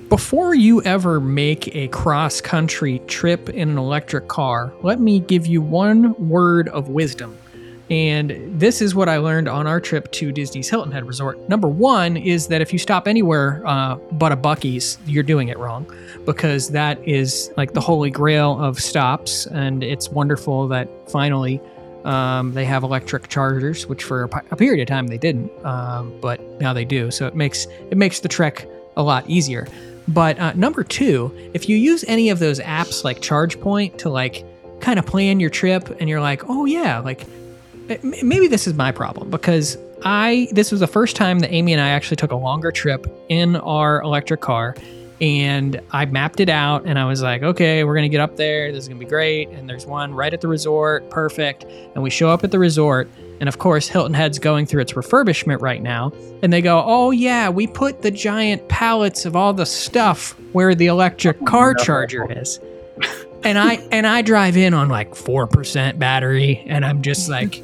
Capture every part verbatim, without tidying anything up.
Before you ever make a cross-country trip in an electric car, let me give you one word of wisdom. And this is what I learned on our trip to Disney's Hilton Head Resort. Number one is that if you stop anywhere uh, but a Buc-ee's, you're doing it wrong, because that is like the holy grail of stops. And it's wonderful that finally um, they have electric chargers, which for a, a period of time they didn't, um, but now they do. So it makes it makes the trek a lot easier. But uh, number two, if you use any of those apps like ChargePoint to like kind of plan your trip, and you're like, oh yeah, like maybe this is my problem, because I this was the first time that Amy and I actually took a longer trip in our electric car, and I mapped it out, and I was like, okay, we're gonna get up there, this is gonna be great, and there's one right at the resort, perfect. And we show up at the resort, and of course Hilton Head's going through its refurbishment right now, and they go, oh yeah, we put the giant pallets of all the stuff where the electric car charger is. And I and I drive in on like four percent battery, and I'm just like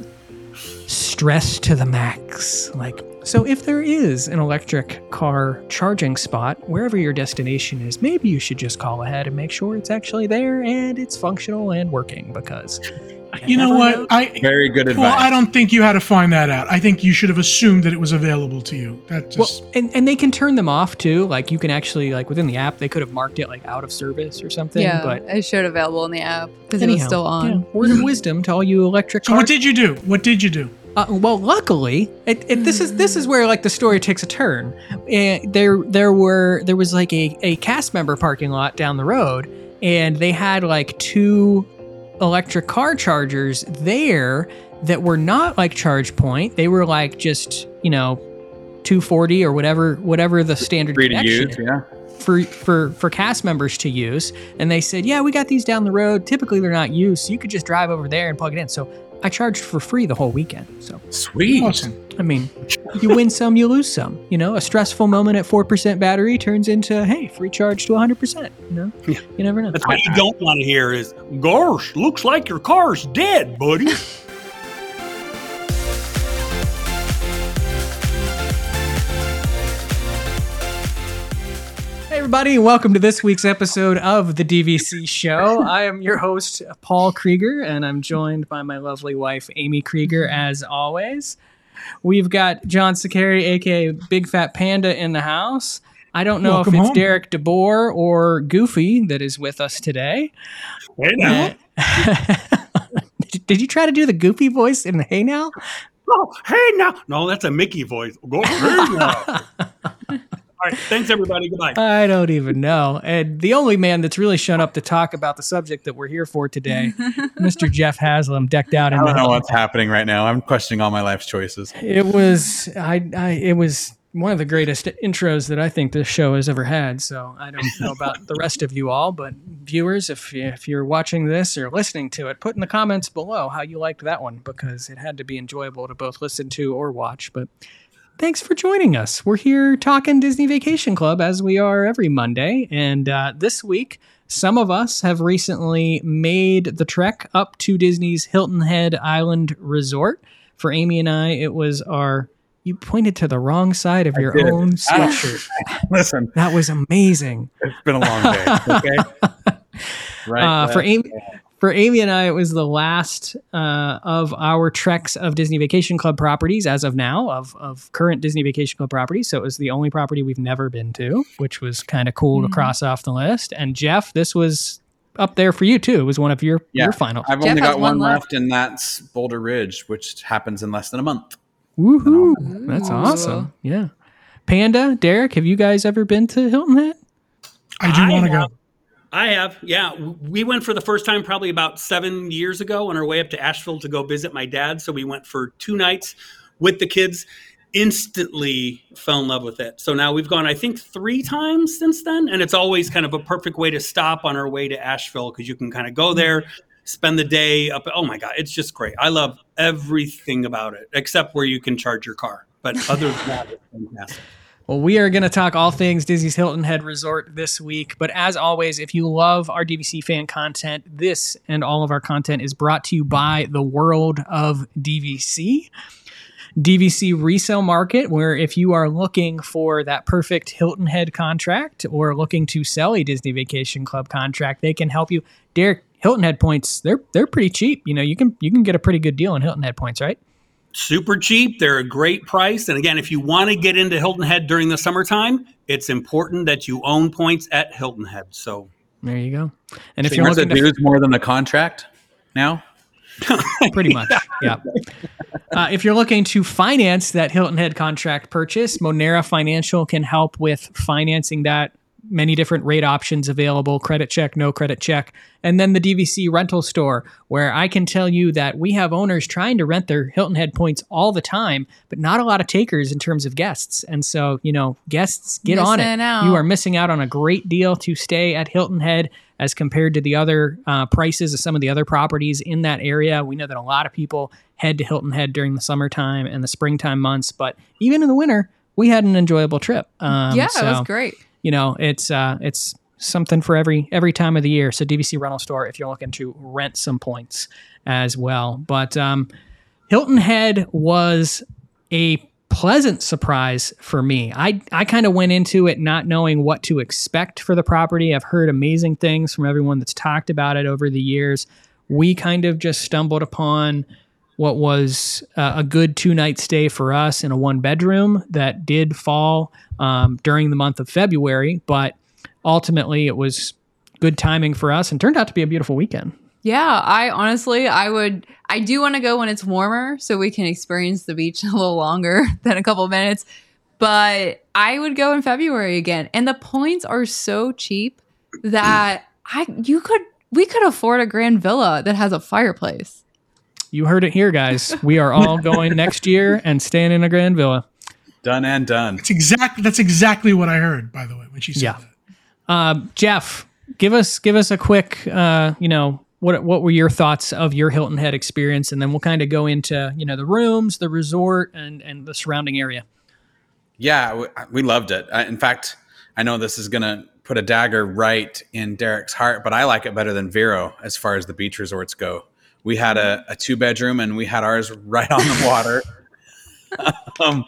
stressed to the max. Like, so if there is an electric car charging spot wherever your destination is, maybe you should just call ahead and make sure it's actually there and it's functional and working, because you know what? know. I Very good advice. Well, I don't think you had to find that out. I think you should have assumed that it was available to you. That just well, and, and they can turn them off too. Like you can actually, like within the app, they could have marked it like out of service or something. Yeah, but it showed available in the app because it anyhow, was still on. Yeah, word of wisdom to all you electric So car. what did you do? What did you do? Uh, well, luckily, it, it, this is this is where like the story takes a turn. And there there were there was like a, a cast member parking lot down the road, and they had like two electric car chargers there that were not like ChargePoint. They were like just, you know, two forty or whatever whatever the standard Free to connection use, yeah. for for for cast members to use. And they said, yeah, we got these down the road. Typically they're not used, so you could just drive over there and plug it in. So I charged for free the whole weekend. So Sweet. Awesome. I mean, you win some, you lose some. You know, a stressful moment at four percent battery turns into, hey, free charge to one hundred percent. You know, Yeah. you never know. That's what you don't want to hear is, gosh, looks like your car's dead, buddy. Hey, everybody, welcome to this week's episode of the D V C Show. I am your host, Paul Krieger, and I'm joined by my lovely wife, Amy Krieger, as always. We've got John Sakari, a k a. Big Fat Panda, in the house. I don't know Welcome if it's home. Derek DeBoer or Goofy that is with us today. Hey now. did, you, did you try to do the Goofy voice in the Hey Now? Oh, hey now. No, that's a Mickey voice. Go hey now. All right. Thanks, everybody. Goodbye. I don't even know. And the only man that's really shown up to talk about the subject that we're here for today, Mister Jeff Haslam, decked out in I don't the know what's happening right now. I'm questioning all my life's choices. It was I, I it was one of the greatest intros that I think this show has ever had. So I don't know about the rest of you all, but viewers, if you, if you're watching this or listening to it, put in the comments below how you liked that one, because it had to be enjoyable to both listen to or watch. But thanks for joining us. We're here talking Disney Vacation Club, as we are every Monday. And uh, this week, some of us have recently made the trek up to Disney's Hilton Head Island Resort. For Amy and I, it was our... You pointed to the wrong side of I your did. own sweatshirt. Listen, That was amazing. it's been a long day. Okay. Right. Uh, for left, Amy, for Amy and I, it was the last uh, of our treks of Disney Vacation Club properties as of now, of, of current Disney Vacation Club properties. So it was the only property we've never been to, which was kind of cool Mhm. to cross off the list. And Jeff, this was up there for you too. It was one of your, Yeah. your finals. I've Jeff only has got one one left, and that's Boulder Ridge, which happens in less than a month. Woohoo. That's Ooh. awesome. Yeah. Panda, Derek, have you guys ever been to Hilton Head? I do want to have- go. I have. Yeah. We went for the first time probably about seven years ago on our way up to Asheville to go visit my dad. So we went for two nights with the kids. Instantly fell in love with it. So now we've gone, I think, three times since then. And it's always kind of a perfect way to stop on our way to Asheville, because you can kind of go there, spend the day up. Oh my God, it's just great. I love everything about it, except where you can charge your car. But other than that, it's fantastic. Well, we are going to talk all things Disney's Hilton Head Resort this week. But as always, if you love our D V C fan content, this and all of our content is brought to you by the World of D V C. D V C resale market, where if you are looking for that perfect Hilton Head contract or looking to sell a Disney Vacation Club contract, they can help you. Derek, Hilton Head points, they're they're pretty cheap. You know, you can you can get a pretty good deal on Hilton Head points, right? Super cheap. They're a great price. And again, if you want to get into Hilton Head during the summertime, it's important that you own points at Hilton Head. So there you go. And if So you're yours looking the to dues more than the contract now? pretty much, yeah. Uh, if you're looking to finance that Hilton Head contract purchase, Monera Financial can help with financing that. Many different rate options available, credit check, no credit check. And then the D V C rental store, where I can tell you that we have owners trying to rent their Hilton Head points all the time, but not a lot of takers in terms of guests. And so, you know, guests, get on it. Missing out. You are missing out on a great deal to stay at Hilton Head as compared to the other uh, prices of some of the other properties in that area. We know that a lot of people head to Hilton Head during the summertime and the springtime months, but even in the winter, we had an enjoyable trip. Um, yeah, so, it was great. You know, it's uh, it's something for every every time of the year. So D V C rental store if you're looking to rent some points as well. But um, Hilton Head was a pleasant surprise for me. I I kind of went into it not knowing what to expect for the property. I've heard amazing things from everyone that's talked about it over the years. We kind of just stumbled upon what was uh, a good two-night stay for us in a one-bedroom that did fall um, during the month of February, but ultimately it was good timing for us and turned out to be a beautiful weekend. Yeah, I honestly, I would, I do want to go when it's warmer so we can experience the beach a little longer than a couple of minutes, but I would go in February again. And the points are so cheap that I, you could, we could afford a grand villa that has a fireplace. You heard it here, guys. We are all going next year and staying in a grand villa. Done and done. It's exactly that's exactly what I heard, by the way, when she said Yeah. that. Uh, Jeff, give us give us a quick, uh, you know, what what were your thoughts of your Hilton Head experience, and then we'll kind of go into you know the rooms, the resort, and and the surrounding area. Yeah, we, we loved it. Uh, in fact, I know this is going to put a dagger right in Derek's heart, but I like it better than Vero as far as the beach resorts go. We had a, a two bedroom and we had ours right on the water. um,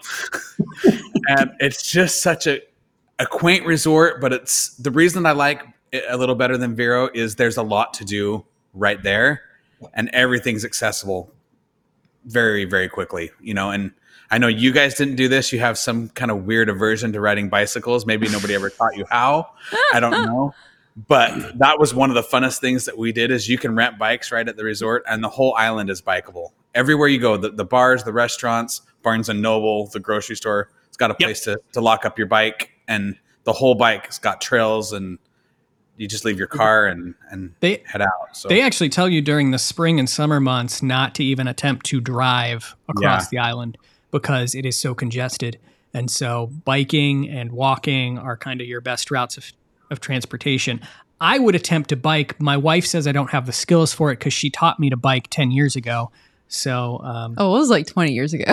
and it's just such a, a quaint resort, but it's the reason I like it a little better than Vero is there's a lot to do right there and everything's accessible very, very quickly, you know, and I know you guys didn't do this. You have some kind of weird aversion to riding bicycles. Maybe nobody ever taught you how. I don't know. But that was one of the funnest things that we did is you can rent bikes right at the resort and the whole island is bikeable. Everywhere you go, the, the bars, the restaurants, Barnes and Noble, the grocery store, it's got a place yep. to, to lock up your bike and the whole bike has got trails and you just leave your car and, and they, head out. So they actually tell you during the spring and summer months not to even attempt to drive across Yeah. the island because it is so congested. And so biking and walking are kind of your best routes of of transportation. I would attempt to bike. My wife says I don't have the skills for it because she taught me to bike ten years ago. So um, Oh, it was like twenty years ago.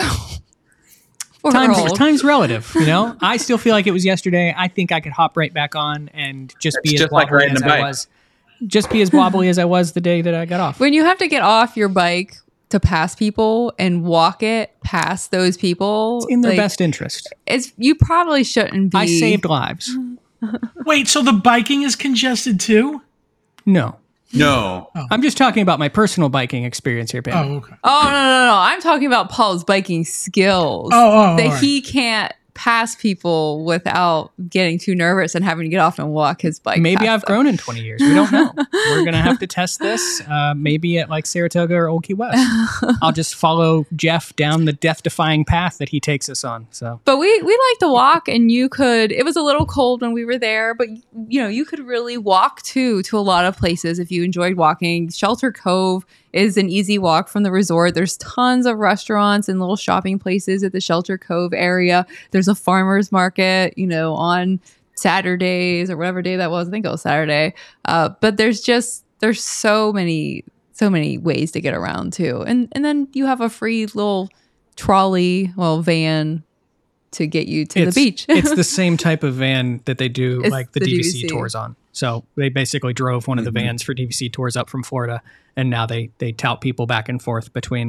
We're time's, old. time's relative, you know? I still feel like it was yesterday. I think I could hop right back on and just It's be as just like wobbly riding as a I bike. was. Just be as wobbly as I was the day that I got off. When you have to get off your bike to pass people and walk it past those people, It's in their like, best interest. It's you probably shouldn't be. I saved lives. Wait, so the biking is congested too? No. no, I'm just talking about my personal biking experience here, Pam. Oh, okay. Oh no no no! I'm talking about Paul's biking skills. Oh, oh, that all right. he can't pass people without getting too nervous and having to get off and walk his bike. Maybe past I've them. grown in twenty years. We don't know. We're going to have to test this. Uh, maybe at like Saratoga or Old Key West. I'll just follow Jeff down the death-defying path that he takes us on. So But we we like to walk, and you could. It was a little cold when we were there, but you know you could really walk too to a lot of places if you enjoyed walking. Shelter Cove is an easy walk from the resort. There's tons of restaurants and little shopping places at the Shelter Cove area. There's a farmer's market, you know, on Saturdays or whatever day that was. I think it was Saturday. Uh, but there's just there's so many so many ways to get around too, and and then you have a free little trolley, well, van to get you to it's, the beach. it's the same type of van that they do It's like the, the D V C, D V C. tours on. So they basically drove one of the vans for D V C tours up from Florida, and now they they tout people back and forth between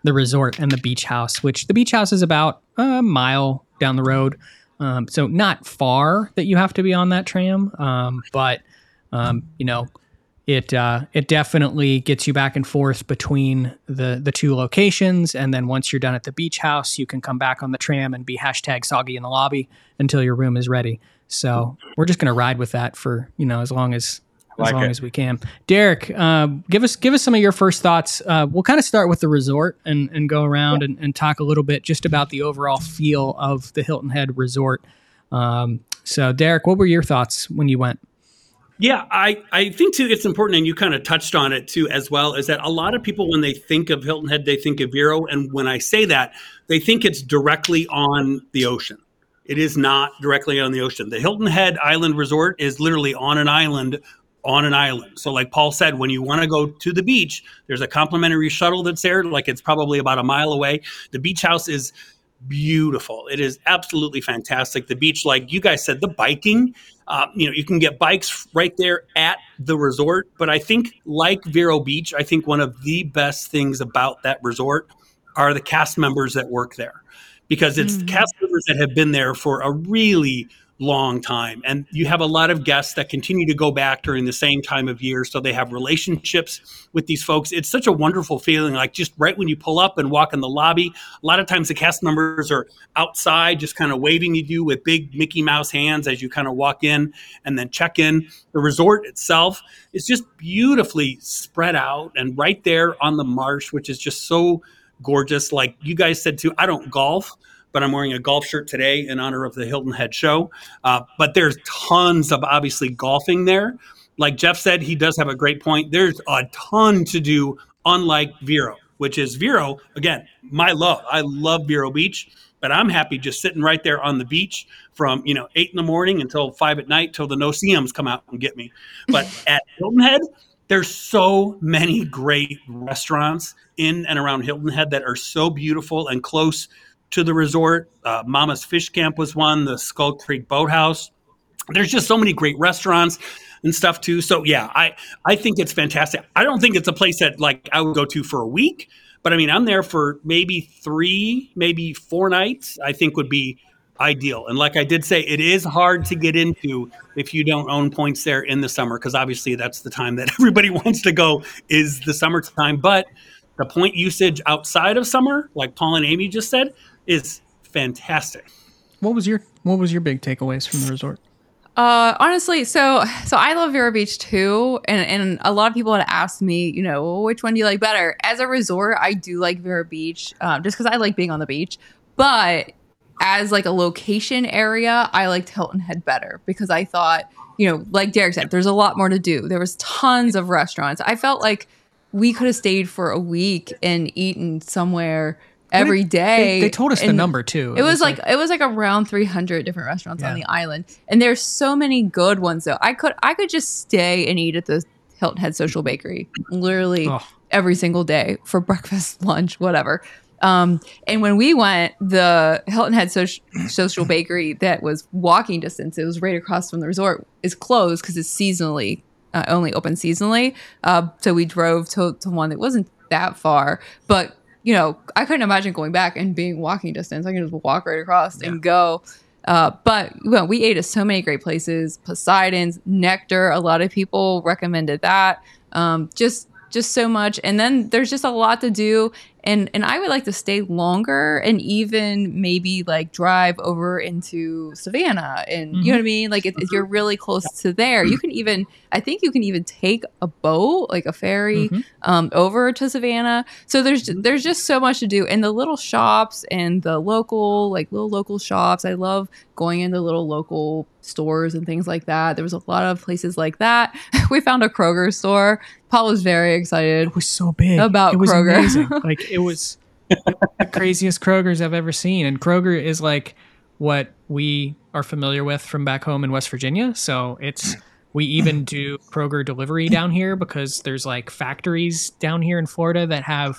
the resort and the beach house, which the beach house is about a mile down the road. Um, so not far that you have to be on that tram. Um, but, um, you know, it, uh, it definitely gets you back and forth between the, the two locations. And then once you're done at the beach house, you can come back on the tram and be hashtag soggy in the lobby until your room is ready. So we're just going to ride with that for, you know, as long as, as Like long it. as we can. Derek, uh, give us, give us some of your first thoughts. Uh, we'll kind of start with the resort and, and go around and, and talk a little bit just about the overall feel of the Hilton Head Resort. Um, so Derek, what were your thoughts when you went? Yeah, I, I think too it's important, and you kind of touched on it too as well, is that a lot of people when they think of Hilton Head, they think of Vero. And when I say that, they think it's directly on the ocean. It is not directly on the ocean. The Hilton Head Island Resort is literally on an island on an island. So like Paul said, when you want to go to the beach, there's a complimentary shuttle that's there. Like it's probably about a mile away. The beach house is beautiful. It is absolutely fantastic. The beach, like you guys said, the biking, uh, you know, you can get bikes right there at the resort. But I think like Vero Beach, I think one of the best things about that resort are the cast members that work there, because it's Mm-hmm. cast members that have been there for a really long time. And you have a lot of guests that continue to go back during the same time of year. So they have relationships with these folks. It's such a wonderful feeling. Like just right when you pull up and walk in the lobby, a lot of times the cast members are outside just kind of waving at you with big Mickey Mouse hands as you kind of walk in and then check in. The resort itself is just beautifully spread out and right there on the marsh, which is just so gorgeous. Like you guys said too, I don't golf, but I'm wearing a golf shirt today in honor of the Hilton Head show. Uh, but there's tons of obviously golfing there. Like Jeff said, he does have a great point. There's a ton to do, unlike Vero, which is Vero, again, my love. I love Vero Beach, but I'm happy just sitting right there on the beach from, you know, eight in the morning until five at night till the no-see-ums come out and get me. But at Hilton Head, there's so many great restaurants in and around Hilton Head that are so beautiful and close to the resort. Uh, Mama's Fish Camp was one, the Skull Creek Boathouse. There's just so many great restaurants and stuff too. So yeah, I, I think it's fantastic. I don't think it's a place that like I would go to for a week, but I mean, I'm there for maybe three, maybe four nights, I think would be ideal. And like I did say, it is hard to get into if you don't own points there in the summer, because obviously that's the time that everybody wants to go is the summertime. But the point usage outside of summer, like Paul and Amy just said, is fantastic. What was your, what was your big takeaways from the resort? Uh, honestly, so so I love Vero Beach too, and and a lot of people had asked me, you know, well, which one do you like better? As a resort, I do like Vero Beach, um, just because I like being on the beach. But as like a location area, I liked Hilton Head better because I thought, you know, like Derek said, there's a lot more to do. There was tons of restaurants. I felt like we could have stayed for a week and eaten somewhere every day. They, they told us the And number too. It, was, like, it was like around three hundred different restaurants Yeah. on the island, and there's so many good ones though. I could I could just stay and eat at the Hilton Head Social Bakery literally Oh. every single day for breakfast, lunch, whatever. Um, and when we went, the Hilton Head Social, Social Bakery that was walking distance, it was right across from the resort, is closed because it's seasonally uh, only open seasonally. Uh, so we drove to to one that wasn't that far, but you know, I couldn't imagine going back and being walking distance. I can just walk right across and go. Uh, but well, we ate at so many great places. Poseidon's, Nectar. A lot of people recommended that. Um, just, just so much. And then there's just a lot to do. And and I would like to stay longer and even maybe like drive over into Savannah. And you know what I mean? Like if, if you're really close to there, you can even, I think you can even take a boat, like a ferry, Mhm. um, over to Savannah. So there's there's just so much to do. And the little shops and the local, like little local shops. I love going into little local stores and things like that. There was a lot of places like that. We found a Kroger store. Paul was very excited. It was so big. About it was Kroger. amazing. Like it was the craziest Kroger's I've ever seen. And Kroger is like what we are familiar with from back home in West Virginia. So it's, we even do Kroger delivery down here because there's like factories down here in Florida that have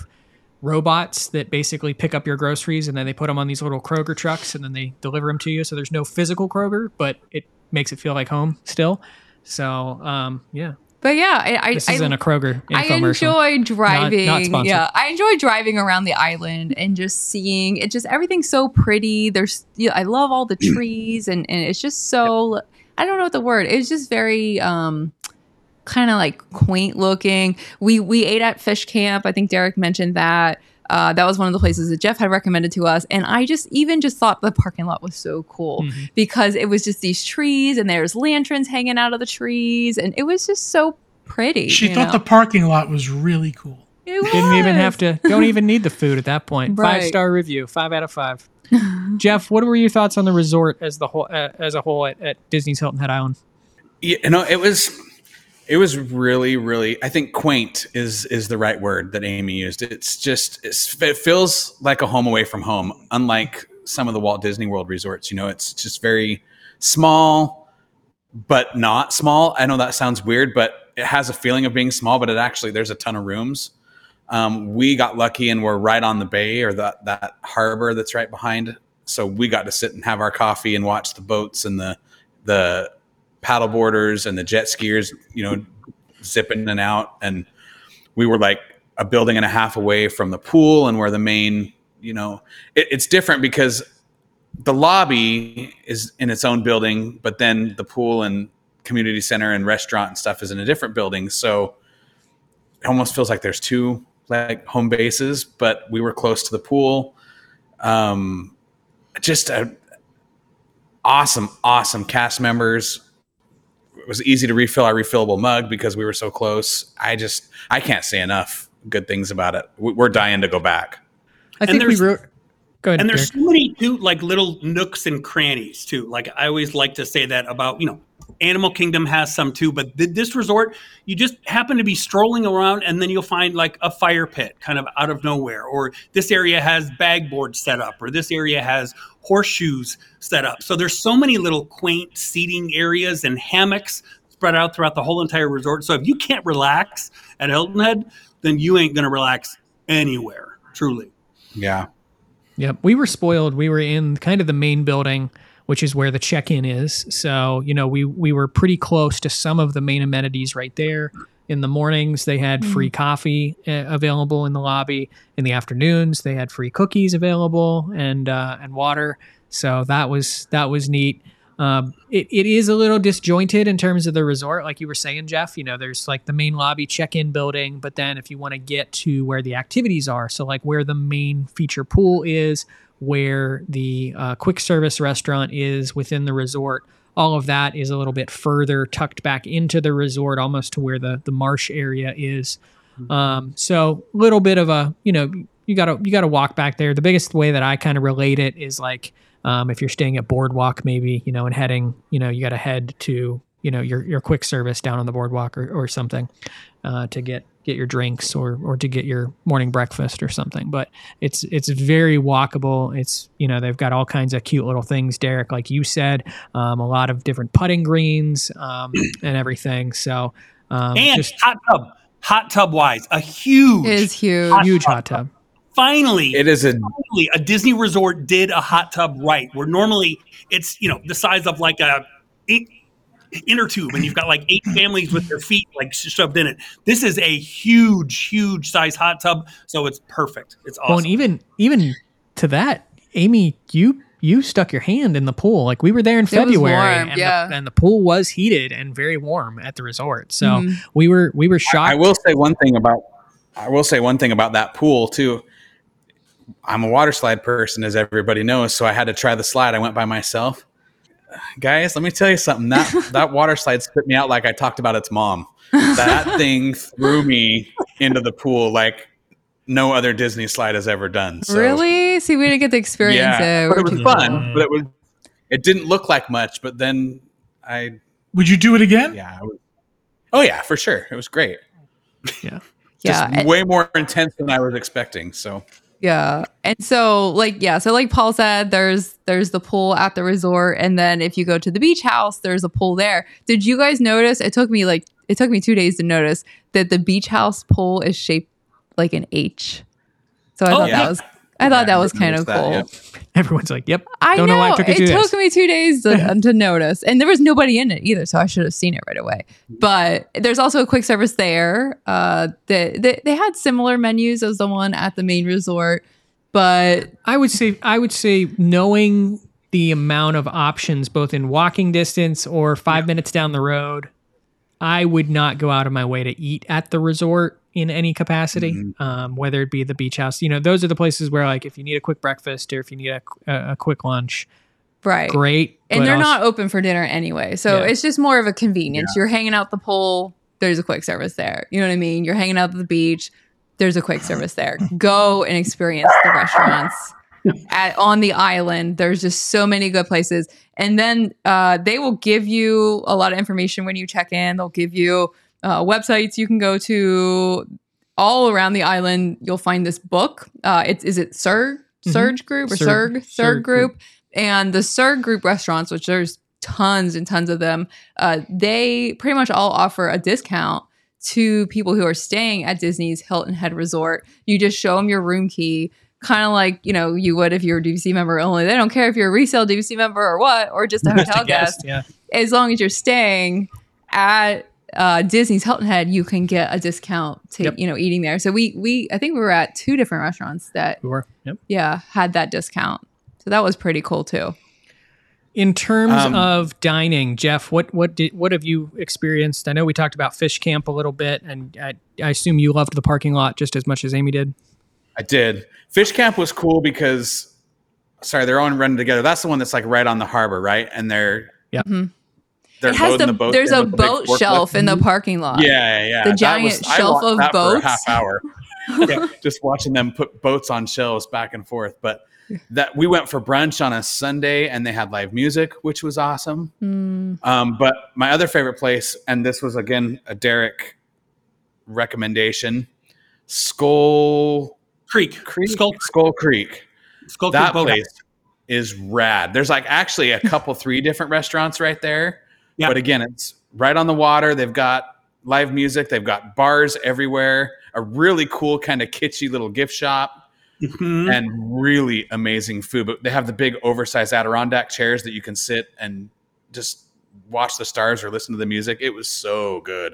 robots that basically pick up your groceries and then they put them on these little Kroger trucks and then they deliver them to you. So there's no physical Kroger, but it makes it feel like home still. So, um, yeah. But yeah, I, I This I, isn't a Kroger I infomercial. enjoy driving. Not- not sponsored. Yeah, I enjoy driving around the island and just seeing it. Just everything's so pretty. There's, you know, I love all the trees, and, and it's just so. I don't know what the word. It's just very um, kind of like quaint looking. We we ate at Fish Camp. I think Derek mentioned that. Uh, that was one of the places that Jeff had recommended to us. And I just even just thought the parking lot was so cool Mm-hmm. because it was just these trees and there's lanterns hanging out of the trees. And it was just so pretty. She you thought know? the parking lot was really cool. It Didn't even was. have to. Don't even need the food at that point. Right. Five star review. Five out of five. Jeff, what were your thoughts on the resort as the whole uh, as a whole at, at Disney's Hilton Head Island? You know, it was it was really, really. I think quaint is is the right word that Amy used. It's just it's, it feels like a home away from home, unlike some of the Walt Disney World resorts. You know, it's just very small, but not small. I know that sounds weird, but it has a feeling of being small. But it actually there's a ton of rooms. Um, we got lucky and we're right on the bay or that that harbor that's right behind. So we got to sit and have our coffee and watch the boats and the the paddle boarders and the jet skiers, you know, zipping in and out. And we were like a building and a half away from the pool and where the main, you know, it, it's different because the lobby is in its own building, but then the pool and community center and restaurant and stuff is in a different building. So it almost feels like there's two like home bases, but we were close to the pool. Um, just a awesome, awesome cast members. It was easy to refill our refillable mug because we were so close. I just, I can't say enough good things about it. We- We're dying to go back. I And think we there's- wrote. Go ahead. And there's Derek. so many too, like little nooks and crannies too. Like I always like to say that about, you know, Animal Kingdom has some too, but th- this resort, you just happen to be strolling around and then you'll find like a fire pit kind of out of nowhere, or this area has bag boards set up, or this area has horseshoes set up. So there's so many little quaint seating areas and hammocks spread out throughout the whole entire resort. So if you can't relax at Hilton Head, then you ain't going to relax anywhere, truly. Yeah. Yep, we were spoiled. We were in kind of the main building, which is where the check-in is. So, you know, we we were pretty close to some of the main amenities right there. In the mornings, they had free coffee uh, available in the lobby. In the afternoons, they had free cookies available and uh, and water. So that was that was neat. Um, it, it is a little disjointed in terms of the resort, like you were saying, Jeff. You know, there's like the main lobby check-in building, but then if you want to get to where the activities are, so like where the main feature pool is, where the uh, quick service restaurant is within the resort, all of that is a little bit further tucked back into the resort, almost to where the the marsh area is. Um, so a little bit of a, you know, you gotta you gotta walk back there. The biggest way that I kind of relate it is like, Um, if you're staying at Boardwalk, maybe, you know, and heading, you know, you got to head to, you know, your, your quick service down on the boardwalk or, or something uh, to get, get your drinks or, or to get your morning breakfast or something. But it's, it's very walkable. It's, you know, they've got all kinds of cute little things, Derek, like you said, um, a lot of different putting greens um, and everything. So um, And just hot tub, hot tub wise, a huge, It is huge. Hot huge tub. hot tub. finally, It is a finally, a Disney resort did a hot tub right, where normally it's, you know, the size of like a eight inner tube and you've got like eight families with their feet like shoved in it. This is a huge, huge size hot tub. So it's perfect. It's awesome. Well, and even, even to that, Amy, you, you stuck your hand in the pool. Like we were there in was February warm, and, yeah. the, and the pool was heated and very warm at the resort. So Mhm. we were, we were shocked. I will say one thing about I will say one thing about that pool too. I'm a water slide person, as everybody knows, so I had to try the slide. I went by myself. Guys, let me tell you something. That that water slide spit me out like I talked about its mom. That thing threw me into the pool like no other Disney slide has ever done. So, Really? See, we didn't get to experience Yeah, it. but We're it was too- fun. But it was it didn't look like much. But then I Would you do it again? yeah. I was, oh yeah, for sure. It was great. yeah. Just Yeah, and- way more intense than I was expecting. So. Yeah. And so like yeah, so like Paul said, there's there's the pool at the resort, and then if you go to the beach house, there's a pool there. Did you guys notice? It took me like it took me two days to notice that the beach house pool is shaped like an H. So I Oh, thought yeah. that was I thought Yeah, that was I kind of noticed that, cool. yeah. Everyone's like, "Yep." I Don't know, know why it took you two days. me two days to, to notice, and there was nobody in it either, so I should have seen it right away. But there's also a quick service there. Uh, they, they they had similar menus as the one at the main resort, but I would say I would say knowing the amount of options both in walking distance or five yeah. minutes down the road, I would not go out of my way to eat at the resort in any capacity, mm-hmm. um, whether it be the beach house. You know, those are the places where, like, if you need a quick breakfast or if you need a, a, a quick lunch, right, great. And they're also not open for dinner anyway, so yeah. it's just more of a convenience. Yeah. You're hanging out the pool, there's a quick service there. You know what I mean? You're hanging out at the beach, there's a quick service there. Go and experience the restaurants. At, on the island, there's just so many good places, and then uh, they will give you a lot of information when you check in. They'll give you uh, websites you can go to all around the island. You'll find this book. Uh, it's is it Surge mm-hmm. Surge Group or Surge Surge, Surge Group. Group, and the Surge Group restaurants, which there's tons and tons of them. Uh, they pretty much all offer a discount to people who are staying at Disney's Hilton Head Resort. You just show them your room key. Kind of like, you know, you would if you're a D V C member only. They don't care if you're a resale D V C member or what, or just a hotel a guest. guest. Yeah. As long as you're staying at uh, Disney's Hilton Head, you can get a discount to, yep. you know, eating there. So we, we, I think we were at two different restaurants that, we were. Yep. yeah, had that discount. So that was pretty cool too. In terms Um, of dining, Jeff, what what did what have you experienced? I know we talked about Fish Camp a little bit, and I, I assume you loved the parking lot just as much as Amy did. I did. Fish Camp was cool because, sorry, they're all running together. That's the one that's like right on the harbor, right? And they're yeah, mm-hmm. they're it has loading the, the boat. There's a with the boat shelf in the parking lot. Yeah, yeah. The That giant was, shelf I of that boats. For a half hour. Yeah, just watching them put boats on shelves back and forth. But that we went for brunch on a Sunday, and they had live music, which was awesome. Mm. Um, but my other favorite place, and this was again a Derek recommendation, Skull. Creek. Creek, Skull, Skull Creek. Skull that Creek place is rad. There's like actually a couple, three different restaurants right there. Yeah. But again, it's right on the water. They've got live music. They've got bars everywhere. A really cool kind of kitschy little gift shop, mm-hmm. and really amazing food. But they have the big oversized Adirondack chairs that you can sit and just watch the stars or listen to the music. It was so good.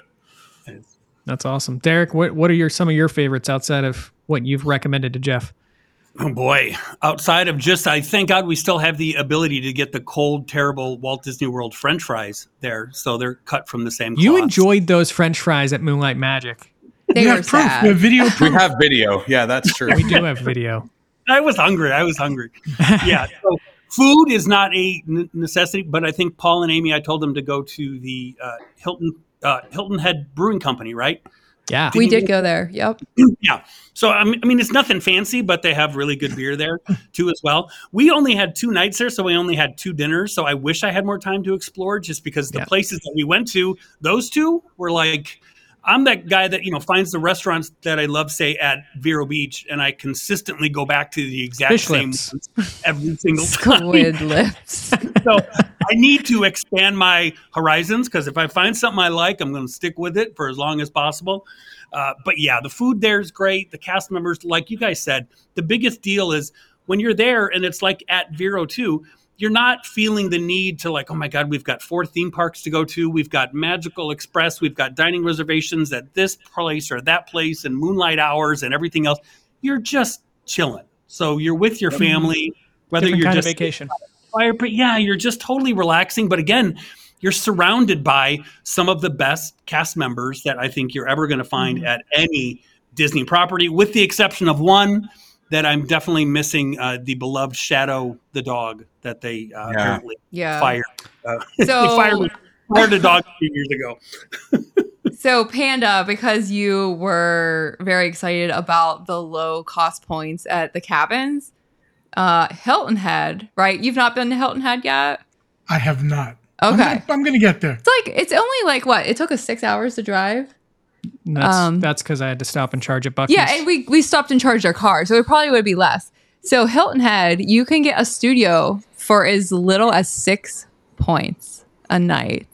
That's awesome. Derek, what, what are your some of your favorites outside of what you've recommended to Jeff? Oh boy. Outside of just, I thank God we still have the ability to get the cold, terrible Walt Disney World French fries there. So they're cut from the same cloth. You enjoyed those French fries at Moonlight Magic. They we were have proof. sad. We have video proof. We have video. Yeah, that's true. We do have video. I was hungry. I was hungry. Yeah. So food is not a necessity, but I think Paul and Amy, I told them to go to the uh, Hilton uh, Hilton Head Brewing Company, right? Yeah. We did go there. Yep. Yeah. So, I mean, it's nothing fancy, but they have really good beer there too as well. We only had two nights there, so we only had two dinners. So I wish I had more time to explore just because the yeah. places that we went to, those two were like, I'm that guy that, you know, finds the restaurants that I love, say, at Vero Beach, and I consistently go back to the exact Fish same lips. ones every single time. Squid lips. So I need to expand my horizons because if I find something I like, I'm going to stick with it for as long as possible. Uh, but yeah, the food there is great. The cast members, like you guys said, the biggest deal is when you're there and it's like at Vero too, you're not feeling the need to like, oh my God, we've got four theme parks to go to. We've got Magical Express. We've got dining reservations at this place or that place and moonlight hours and everything else. You're just chilling. So you're with your family, whether Different you're kind just of vacation. Fire, but yeah, you're just totally relaxing. But again, you're surrounded by some of the best cast members that I think you're ever going to find mm-hmm. at any Disney property, with the exception of one that I'm definitely missing, uh, the beloved Shadow the dog that they uh, yeah. apparently Yeah. fired. Uh, So- they fired, fired a dog a few years ago. So Panda, because you were very excited about the low cost points at the cabins, uh, Hilton Head, right? You've not been to Hilton Head yet? I have not. Okay. I'm gonna, I'm gonna get there. It's like, it's only like what? It took us six hours to drive. And That's Um, that's because I had to stop and charge at Buc-ee's. Yeah, and we, we stopped and charged our car, so it probably would be less. So Hilton Head, you can get a studio for as little as six points a night.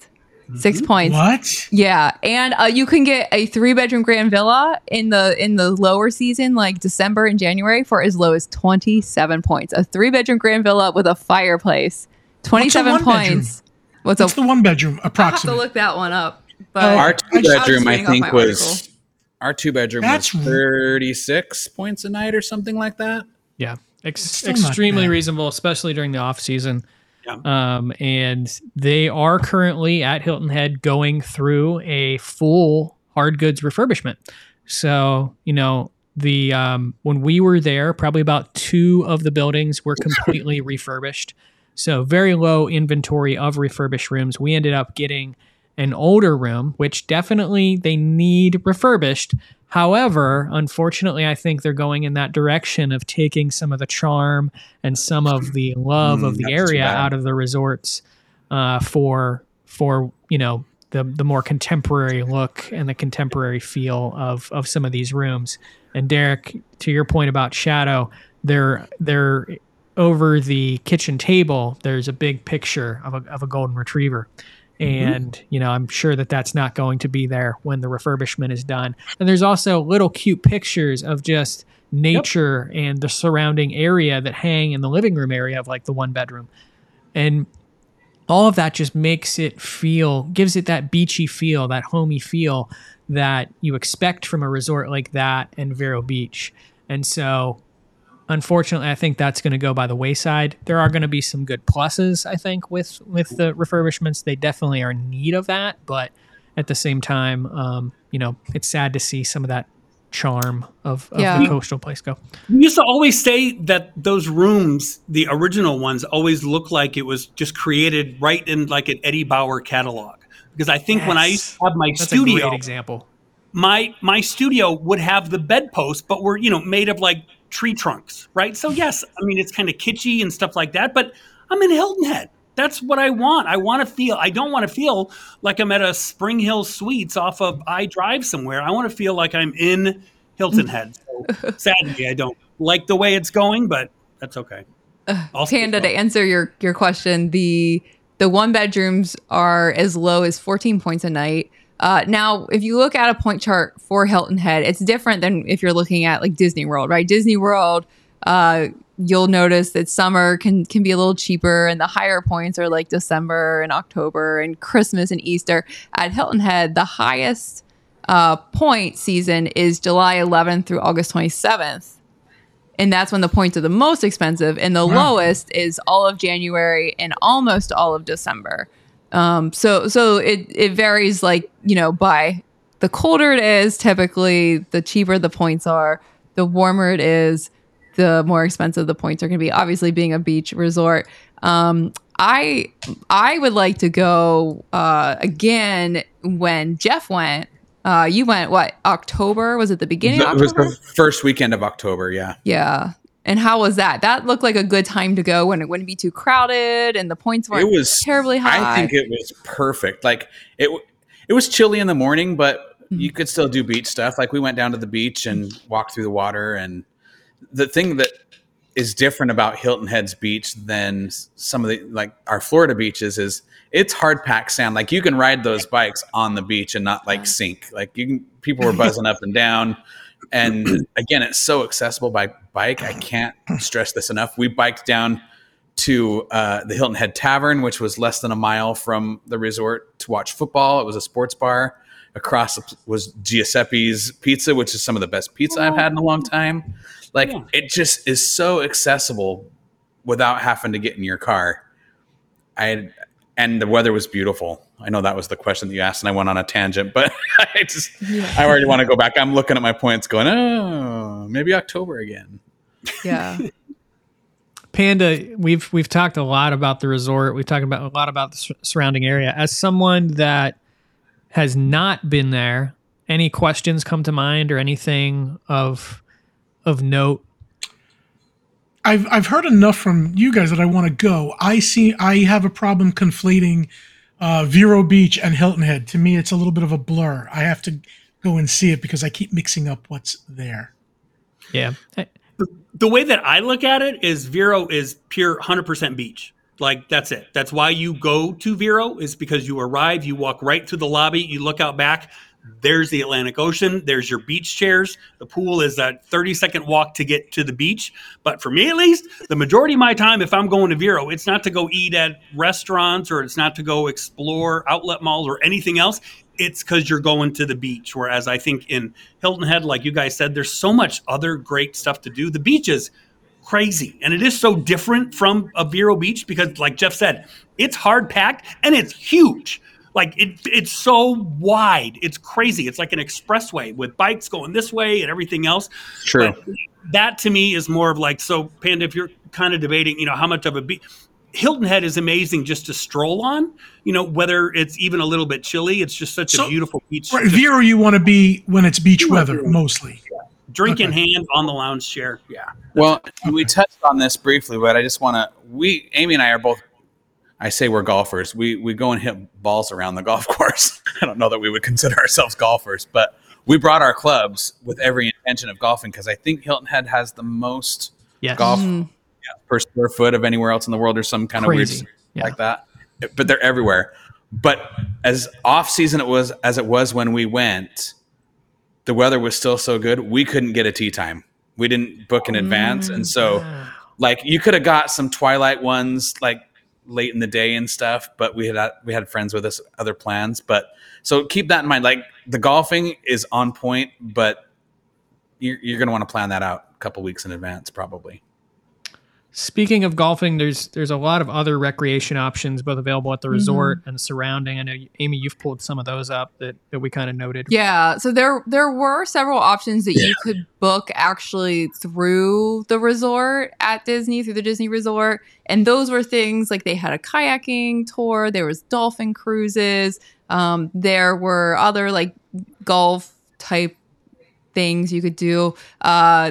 Six points. What? Yeah, and uh, you can get a three-bedroom grand villa in the in the lower season, like December and January, for as low as twenty-seven points. A three-bedroom grand villa with a fireplace, twenty-seven What's a one-bedroom? points. What's, What's a? the one bedroom I'll have approximate? to look that one up. But Oh, Our two bedroom, I reading off think, my was article. our two bedroom That's was thirty-six points a night or something like that. Yeah, Ex- still not extremely bad. reasonable, especially during the off season. Yeah. Um, and they are currently at Hilton Head going through a full hard goods refurbishment. So, you know, the um, when we were there, probably about two of the buildings were completely refurbished. So very low inventory of refurbished rooms. We ended up getting an older room, which definitely they need refurbished. However, unfortunately, I think they're going in that direction of taking some of the charm and some of the love Mm, of the that's too area bad. out of the resorts uh, for for you know the the more contemporary look and the contemporary feel of of some of these rooms. And Derek, to your point about Shadow, they're they're over the kitchen table. There's a big picture of a of a golden retriever. And, you know, I'm sure that that's not going to be there when the refurbishment is done. And there's also little cute pictures of just nature and the surrounding area that hang in the living room area of like the one bedroom. And all of that just makes it feel, gives it that beachy feel, that homey feel that you expect from a resort like that and Vero Beach. And so, unfortunately, I think that's going to go by the wayside. There are going to be some good pluses, I think, with with the refurbishments. They definitely are in need of that, but at the same time, um, you know, it's sad to see some of that charm of, of Yeah. the coastal place go. We used to always say that those rooms, the original ones, always look like it was just created right in like an Eddie Bauer catalog. Because I think when I used to have my That's a studio, great example. my my studio would have the bedposts, but were, you know, made of like tree trunks, right? So yes, I mean, it's kind of kitschy and stuff like that, but I'm in Hilton Head. That's what I want. I want to feel, I don't want to feel like I'm at a Spring Hill Suites off of I Drive somewhere. I want to feel like I'm in Hilton Head. So sadly, I don't like the way it's going, but that's okay. I'll stay Panda, to focused. answer your your question, the the one bedrooms are as low as fourteen points a night. Uh, now, if you look at a point chart for Hilton Head, it's different than if you're looking at like Disney World, right? Disney World, uh, you'll notice that summer can can be a little cheaper, and the higher points are like December and October and Christmas and Easter. At Hilton Head, the highest uh, point season is July eleventh through August twenty-seventh. And that's when the points are the most expensive. And the Wow. lowest is all of January and almost all of December. Um, so so it, it varies, like, you know, by the colder it is, typically the cheaper the points are. The warmer it is, the more expensive the points are going to be. Obviously, being a beach resort. Um, I I would like to go uh, again when Jeff went. Uh, you went, what, October? Was it the beginning of It was October? the first weekend of October, yeah. Yeah. And how was that? That looked like a good time to go when it wouldn't be too crowded and the points weren't It was terribly high. I think it was perfect. Like it, w- it was chilly in the morning, but Mm-hmm. you could still do beach stuff. Like we went down to the beach and walked through the water. And the thing that is different about Hilton Head's beach than s- some of the like our Florida beaches is it's hard packed sand. Like you can ride those bikes on the beach and not like sink. Like you can. People were buzzing up and down. And again, it's so accessible by bike. I can't stress this enough. We biked down to uh, the Hilton Head Tavern, which was less than a mile from the resort, to watch football. It was a sports bar. Across was Giuseppe's Pizza, which is some of the best pizza I've had in a long time. Like Yeah. it just is so accessible without having to get in your car. I and the weather was beautiful. I know that was the question that you asked, and I went on a tangent, but I just I already want to go back. I'm looking at my points, going, oh, maybe October again. Yeah. Panda, we've we've talked a lot about the resort. We've talked about a lot about the sur- surrounding area. As someone that has not been there, any questions come to mind or anything of of note? I've I've heard enough from you guys that I want to go. I see. I have a problem conflating uh, Vero Beach and Hilton Head. To me, it's a little bit of a blur. I have to go and see it because I keep mixing up what's there. Yeah. The way that I look at it is Vero is pure one hundred percent beach. Like, that's it. That's why you go to Vero, is because you arrive, you walk right through the lobby, you look out back, there's the Atlantic Ocean, there's your beach chairs. The pool is a thirty second walk to get to the beach. But for me, at least, the majority of my time, if I'm going to Vero, it's not to go eat at restaurants, or it's not to go explore outlet malls or anything else. It's because you're going to the beach. Whereas I think in Hilton Head, like you guys said, there's so much other great stuff to do. The beach is crazy. And it is so different from a Vero beach because, like Jeff said, it's hard packed and it's huge. Like it, it's so wide. It's crazy. It's like an expressway with bikes going this way and everything else. True. But that to me is more of like, so Panda, if you're kind of debating, you know, how much of a beach, Hilton Head is amazing just to stroll on, you know, whether it's even a little bit chilly. It's just such So- a beautiful beach. Right, Vero, you want to be when it's beach weather mostly. Drink in Okay. hand on the lounge chair. Yeah. Well, we touched on this briefly, but I just want to. We, Amy and I are both. I say we're golfers. We we go and hit balls around the golf course. I don't know that we would consider ourselves golfers, but we brought our clubs with every intention of golfing because I think Hilton Head has the most Yes. golf Mm-hmm. yeah, per square foot of anywhere else in the world, or some kind Crazy. of weird Yeah. like that. But they're everywhere. But as off season it was as it was when we went, the weather was still so good. We couldn't get a tee time. We didn't book in advance, and so like you could have got some twilight ones like late in the day and stuff. But we had we had friends with us, other plans. But so keep that in mind. Like the golfing is on point, but you're, you're going to want to plan that out a couple weeks in advance, probably. Speaking of golfing, there's there's a lot of other recreation options, both available at the resort and surrounding. I know, Amy, you've pulled some of those up that, that we kind of noted. Yeah, so there there were several options that you could book actually through the resort at Disney, through the Disney Resort, and those were things like they had a kayaking tour, there was dolphin cruises, um, there were other like golf type things you could do. Uh,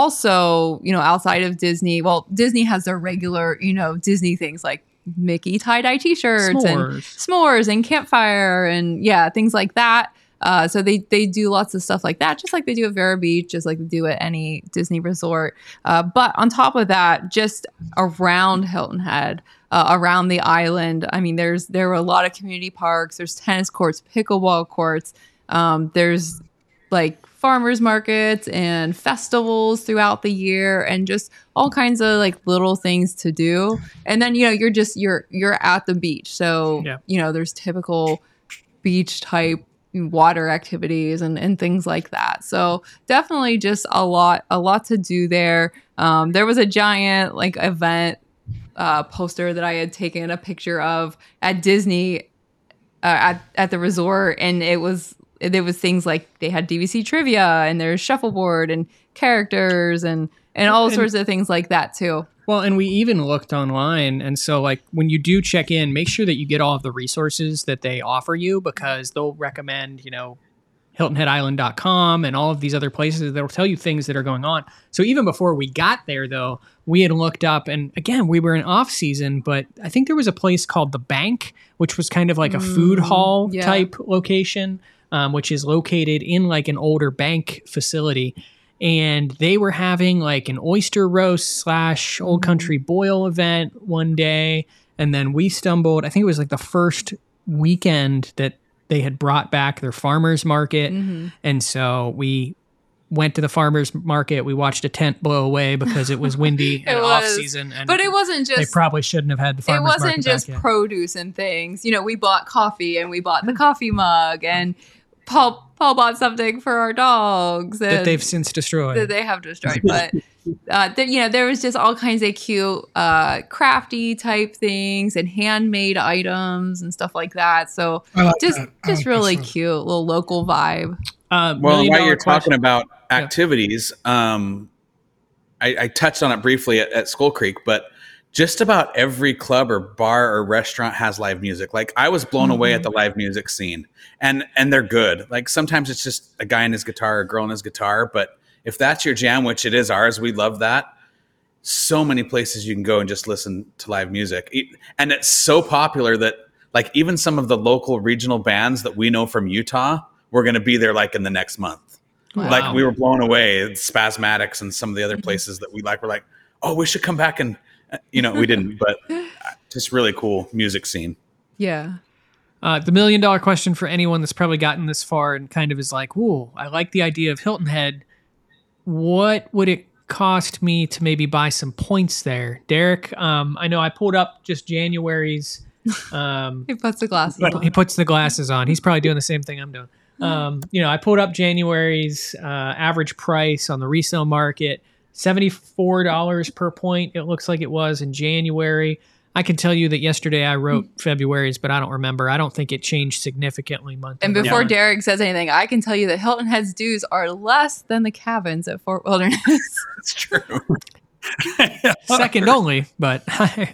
also, you know, outside of Disney, well, Disney has their regular, you know, Disney things like Mickey tie-dye t-shirts and S'mores. s'mores and campfire and yeah, things like that. Uh, so they they do lots of stuff like that, just like they do at Vero Beach, just like they do at any Disney resort. Uh, but on top of that, just around Hilton Head, uh, around the island, I mean, there's there were a lot of community parks. There's tennis courts, pickleball courts. Um, there's like farmers markets and festivals throughout the year, and just all kinds of like little things to do. And then you know you're just you're you're at the beach, so Yeah. you know there's typical beach type water activities and, and things like that. So definitely just a lot, a lot to do there. Um, there was a giant like event uh, poster that I had taken a picture of at Disney uh, at, at the resort. And it was, there was things like they had D V C trivia and there's shuffleboard and characters and, and all And- sorts of things like that too. Well, and we even looked online. And so, like, when you do check in, make sure that you get all of the resources that they offer you, because they'll recommend, you know, hilton head island dot com and all of these other places that'll tell you things that are going on. So even before we got there, though, we had looked up, and again, we were in off season, but I think there was a place called The Bank, which was kind of like a food hall yeah. type location, um, which is located in like an older bank facility. And they were having like an oyster roast slash old country boil event one day. And then we stumbled, I think it was like the first weekend that they had brought back their farmer's market. Mm-hmm. And so we went to the farmer's market. We watched a tent blow away because it was windy and It off was. season. And But it wasn't they just probably shouldn't have had the it farmer's wasn't market just back yet. produce and things. You know, we bought coffee and we bought the coffee mug, and Paul Paul bought something for our dogs that and- they've since destroyed. that they have destroyed. But uh, th- you know, there was just all kinds of cute, uh, crafty type things and handmade items and stuff like that. So I like just that. I just like that really stuff. cute, little local vibe. Uh, Well, million while dollar you're question. talking about activities, um, I, I touched on it briefly at, at Skull Creek, but just about every club or bar or restaurant has live music. Like I was blown away at the live music scene, and and they're good. Like sometimes it's just a guy and his guitar, or a girl and his guitar, but if that's your jam, which it is ours, we love that. So many places you can go and just listen to live music, E- and it's so popular that like even some of the local regional bands that we know from Utah, we're going to be there like in the next month. Wow. Like we were blown away. Spasmatics and some of the other places that we like. We're like, oh, we should come back and You know, we didn't, but just really cool music scene. Yeah. Uh, the million dollar question for anyone that's probably gotten this far and kind of is like, "Ooh, I like the idea of Hilton Head. What would it cost me to maybe buy some points there?" Derek, um, I know I pulled up just January's. Um, He puts the glasses he, on. he puts the glasses on. He's probably doing the same thing I'm doing. Um, you know, I pulled up January's uh, average price on the resale market, seventy-four dollars per point. It looks like it was in January. I can tell you that yesterday I wrote February's, but I don't remember. I don't think it changed significantly month. And over before month. Derek says anything, I can tell you that Hilton Head's dues are less than the cabins at Fort Wilderness. That's true. Second only, but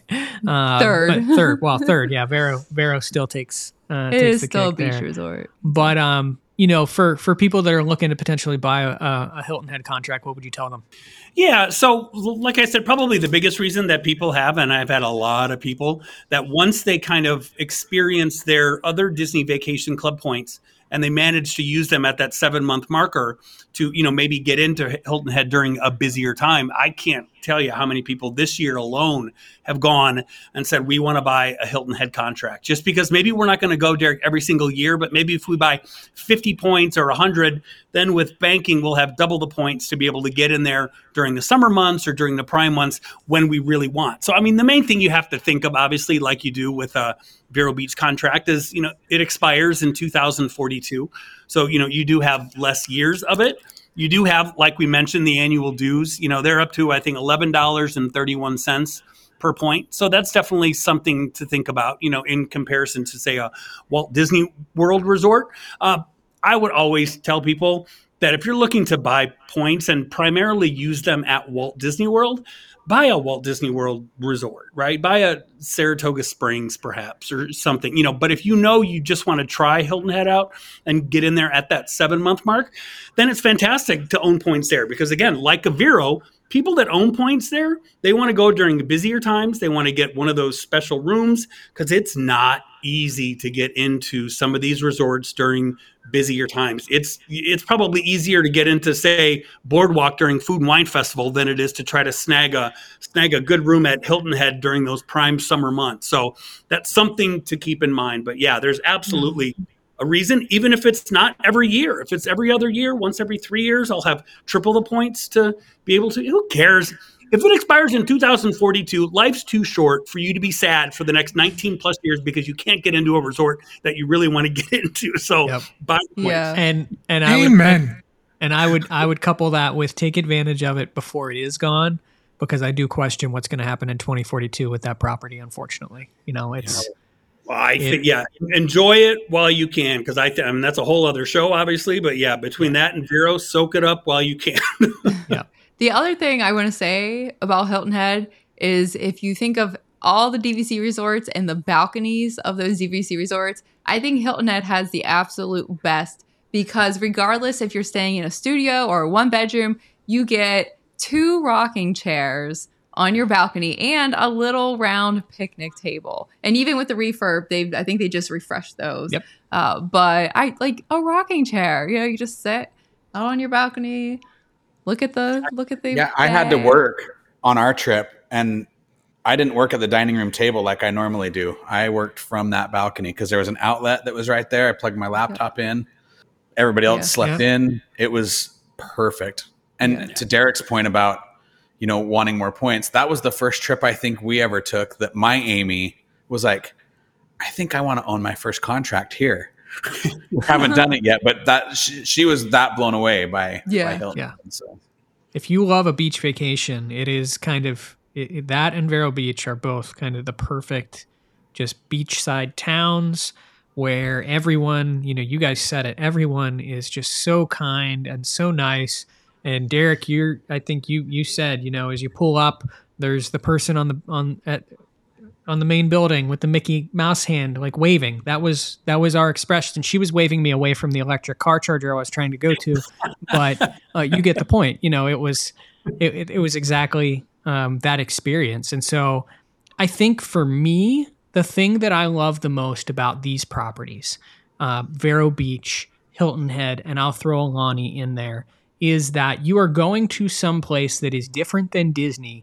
uh, Third. but third. Well, third. Yeah, Vero Vero still takes. Uh, It takes is the still a cake beach there. resort. But um, you know, for for people that are looking to potentially buy a, a Hilton Head contract, what would you tell them? Yeah. So, like I said, probably the biggest reason that people have, and I've had a lot of people that once they kind of experience their other Disney Vacation Club points and they manage to use them at that seven month marker to, you know, maybe get into Hilton Head during a busier time. I can't tell you how many people this year alone have gone and said, we want to buy a Hilton Head contract, just because maybe we're not going to go, Derek, every single year, but maybe if we buy fifty points or one hundred, then with banking, we'll have double the points to be able to get in there during the summer months or during the prime months when we really want. So, I mean, the main thing you have to think of, obviously, like you do with a Vero Beach contract, is, you know, it expires in two thousand forty-two. So, you know, you do have less years of it. You do have, like we mentioned, the annual dues. You know, they're up to, I think, eleven dollars and thirty-one cents per point. So that's definitely something to think about, you know, in comparison to, say, a Walt Disney World resort. Uh, I would always tell people that if you're looking to buy points and primarily use them at Walt Disney World, buy a Walt Disney World resort, right? Buy a Saratoga Springs, perhaps, or something, you know. But if you know you just want to try Hilton Head out and get in there at that seven month mark, then it's fantastic to own points there. Because again, like a Vero, people that own points there, they want to go during the busier times. They want to get one of those special rooms because it's not easy to get into some of these resorts during busier times. It's it's probably easier to get into, say, Boardwalk during Food and Wine Festival than it is to try to snag a snag a good room at Hilton Head during those prime summer months. So that's something to keep in mind. But yeah, there's absolutely a reason, even if it's not every year. If it's every other year, once every three years, I'll have triple the points to be able to. Who cares? If it expires in two thousand forty-two, life's too short for you to be sad for the next nineteen plus years because you can't get into a resort that you really want to get into. So Yep. buy points. Yeah. And and I would Amen. and I would I would couple that with take advantage of it before it is gone, because I do question what's going to happen in twenty forty-two with that property. Unfortunately, you know, it's. Well, I It- think, yeah, enjoy it while you can, because I, th- I mean, that's a whole other show, obviously. But yeah, between that and Vero, soak it up while you can. The other thing I want to say about Hilton Head is if you think of all the D V C resorts and the balconies of those D V C resorts, I think Hilton Head has the absolute best, because regardless if you're staying in a studio or a one bedroom, you get two rocking chairs on your balcony and a little round picnic table. And even with the refurb, they I think they just refreshed those. Yep. Uh, but I like a rocking chair. You know, you just sit out on your balcony. Look at the look at the Yeah, I had to bay. work on our trip, and I didn't work at the dining room table like I normally do. I worked from that balcony because there was an outlet that was right there. I plugged my laptop in. Everybody else Yeah. slept Yeah. in. It was perfect. And Yeah. to Derek's point about, you know, wanting more points, that was the first trip I think we ever took that my Amy was like, I think I want to own my first contract here. Haven't done it yet, but that she, she was that blown away by, Yeah. by Hilton. Yeah. So If you love a beach vacation, it is kind of it, it- that and Vero Beach are both kind of the perfect just beachside towns where everyone, you know, you guys said it, everyone is just so kind and so nice. And Derek, you're I think you you said, you know, as you pull up, there's the person on the on at on the main building with the Mickey Mouse hand, like waving. That was that was our expression. She was waving me away from the electric car charger I was trying to go to, but uh, you get the point. You know, it was it, it, it was exactly um, that experience. And so, I think for me, the thing that I love the most about these properties, uh, Vero Beach, Hilton Head, and I'll throw Alani in there, is that you are going to some place that is different than Disney,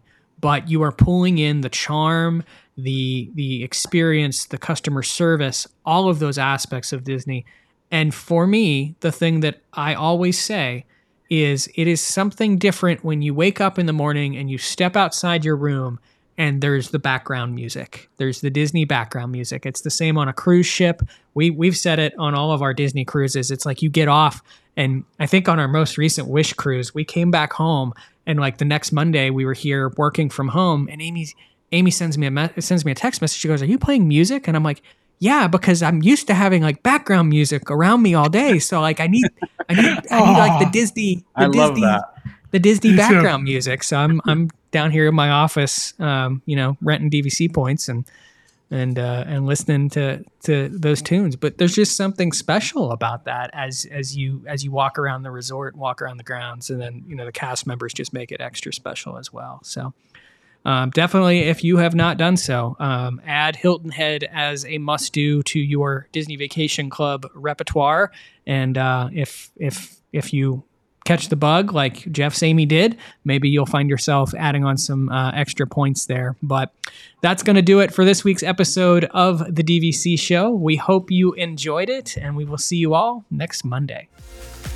but you are pulling in the charm, the the experience, the customer service, all of those aspects of Disney. And for me, the thing that I always say is it is something different when you wake up in the morning and you step outside your room and there's the background music. There's the Disney background music. It's the same on a cruise ship. We, we've said it on all of our Disney cruises. It's like you get off, and I think on our most recent Wish cruise, we came back home, and like the next Monday we were here working from home, and Amy's, Amy sends me a me- sends me a text message. She goes, "Are you playing music?" And I'm like, "Yeah, because I'm used to having like background music around me all day. So like I need I need I need like the Disney the I love Disney that. the Disney Me too. background music." So I'm I'm down here in my office, um, you know, renting D V C points and and uh, and listening to to those tunes. But there's just something special about that as as you as you walk around the resort, walk around the grounds, and then you know the cast members just make it extra special as well. So. Um, definitely, if you have not done so, um, add Hilton Head as a must-do to your Disney Vacation Club repertoire. And uh, if if if you catch the bug like Jeff Samey did, maybe you'll find yourself adding on some uh, extra points there. But that's going to do it for this week's episode of the D V C Show. We hope you enjoyed it, and we will see you all next Monday.